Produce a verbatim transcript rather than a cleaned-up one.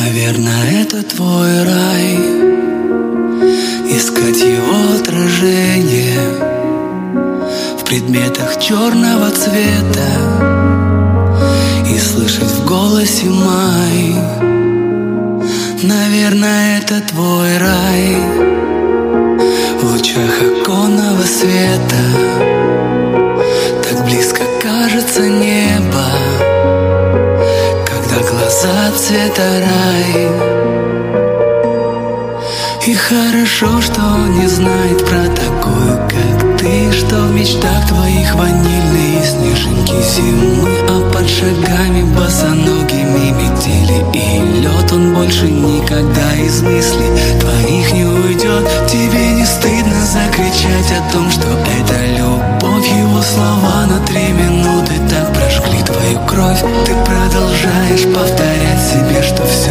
Наверное, это твой рай, искать его отражение в предметах черного цвета и слышать в голосе май. Наверное, это твой рай, в лучах оконного света так близко кажется небо, когда глаза цвета рай. И хорошо, что он не знает про такую, как ты, что в мечтах твоих ванильные снежинки зимы, а под шагами босоногими метели и лед. Он больше никогда из мыслей твоих не уйдет. Тебе не стыдно закричать о том, что это любовь? Его слова на три минуты так прожгли твою кровь. Ты продолжаешь повторять себе, что все